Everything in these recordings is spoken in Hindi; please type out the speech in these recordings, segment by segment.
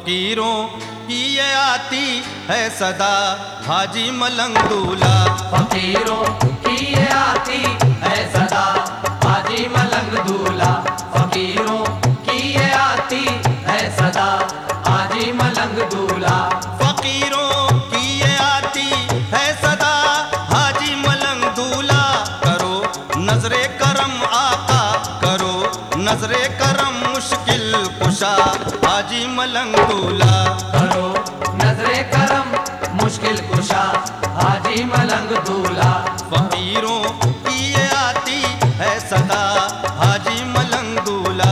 फकीरों की ये आती है सदा हाजी मलंग दूल्हा। फकीरों की ये आती है सदा हाजी मलंग दूल्हा। फकीरों की ये आती है सदा हाजी मलंग दूल्हा। फकीरों की ये आती है सदा हाजी मलंग दूल्हा। करो नजरे करम आका, करो नजरे करम मुश्किल कुशा हाजी मलंग दूल्हा। करो नजरे करम मुश्किल कुशा हाजी मलंग दूल्हा। फकीरों की ये आती है सदा हाजी मलंग दूल्हा।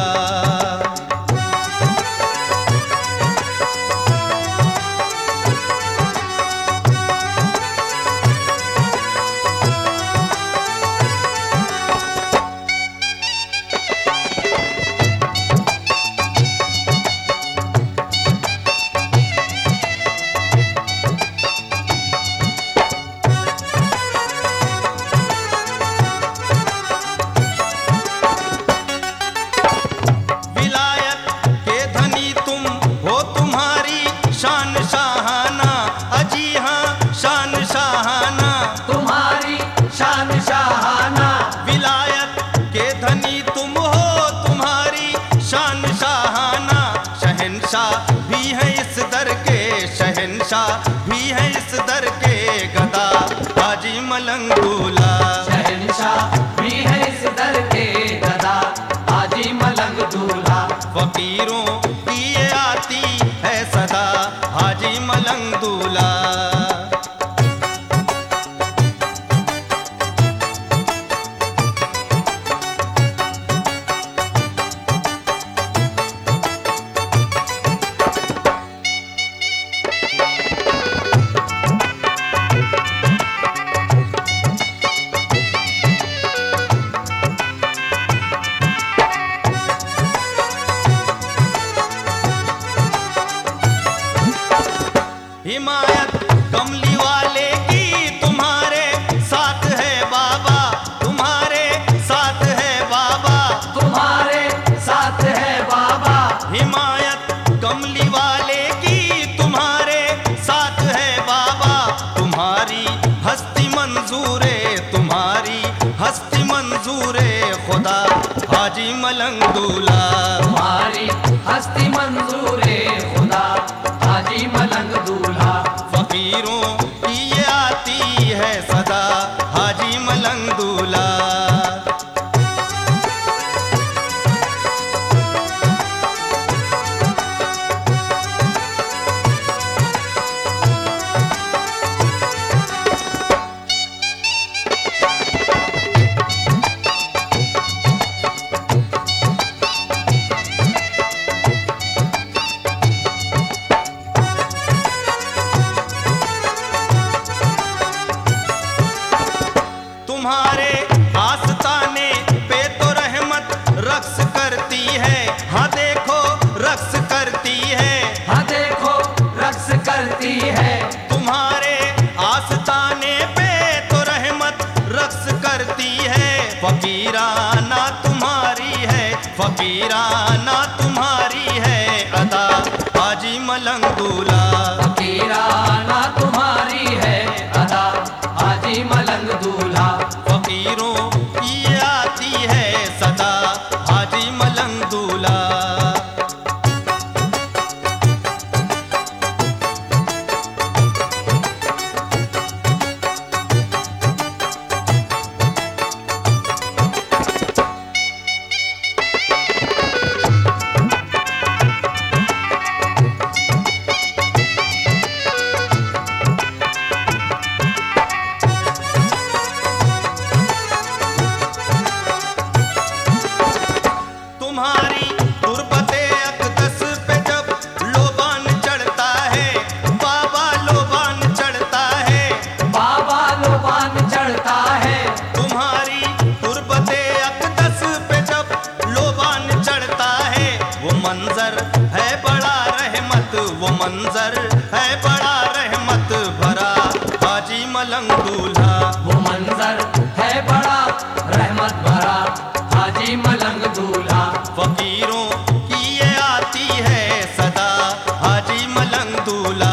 शहंशाह भी है इस दर के गदा हाजी मलंग दूल्हा। शहंशाह भी है इस दर के गदा हाजी मलंग दूल्हा। फकीरों की ये आती है सदा हाजी मलंग दूल्हा। हिमायत कमली वाले की तुम्हारे साथ है बाबा, तुम्हारे साथ है बाबा, तुम्हारे साथ है बाबा। हिमायत कमली वाले की तुम्हारे साथ है बाबा। तुम्हारी हस्ती मंजूरे, तुम्हारी हस्ती मंजूरे खुदा हाजी मलंग दूल्हा। तुम्हारी हस्ती मंजूरे खुदा हाजी मलंग दूल्हा। फकीरों की ये आती है सदा हाजी मलंग दूल्हा। तुम्हारे आस्ताने पे तो रहमत रक्स करती है, हाँ देखो रक्स करती है, हाँ देखो रक्स करती है। तुम्हारे आस्ताने पे तो रहमत रक्स करती है। फकीराना तुम्हारी है, फकीराना तुम्हारी है अदा हाजी मलंग दूल्हा। फकीराना तुम्हारी है अदा हाजी मलंग दूल्हा। फकीरों की ये आती है सदा हाजी मलंग दूल्हा। तुम्हारी तुरबते अक़दस पे जब लोबान चढ़ता है, बाबा लोबान चढ़ता है, बाबा लोबान चढ़ता है। तुम्हारी तुरबते अक़दस पे जब लोबान चढ़ता है। वो मंजर है बड़ा रहमत, वो मंजर है बड़ा रहमत भरा हाजी मलंग दूल्हा। वो मंजर है बड़ा रहमत भरा हाजी मलंग दूल्हा। फकीरों की ये आती है सदा हाजी दूल्हा।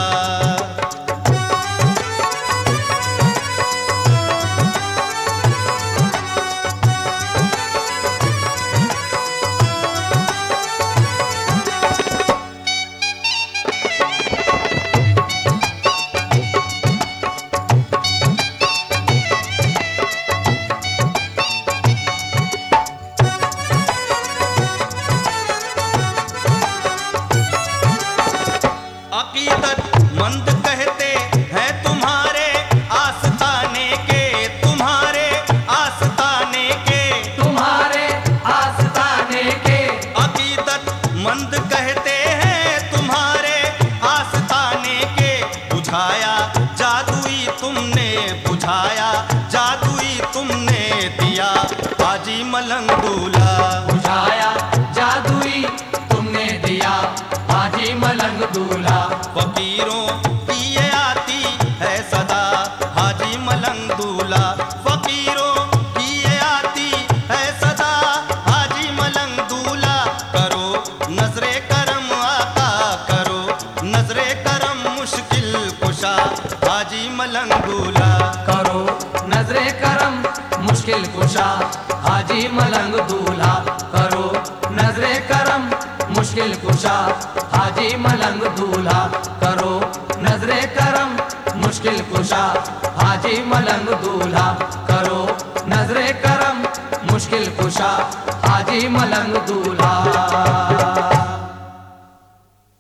अकीदत मंद कहते हैं तुम्हारे आस्ताने के, तुम्हारे आस्ताने के, तुम्हारे आस्ताने के। अकीदत मंद कहते हैं तुम्हारे आस्ताने के। बुझाया जादुई तुमने, बुझाया जादुई तुमने दिया हाजी मलंग दूल्हा। बुझाया जादुई तुमने दिया हाजी मलंग दूल्हा। फकीरों की ये आती है सदा हाजी मलंग दूल्हा। फकीरों की ये आती है सदा हाजी मलंग दूल्हा। करो नजरे करम आका, करो नजरे करम मुश्किल कुशा हाजी मलंग दूल्हा। करो नजरे करम मुश्किल कुशा हाजी मलंग दूल्हा। करो नजरे करम मुश्किल कुशा हाजी मलंग दूल्हा। करो नजरे करम मुश्किल कुशा हाजी मलंग दूल्हा। करो नजरे करम मुश्किल कुशा हाजी मलंग दूल्हा।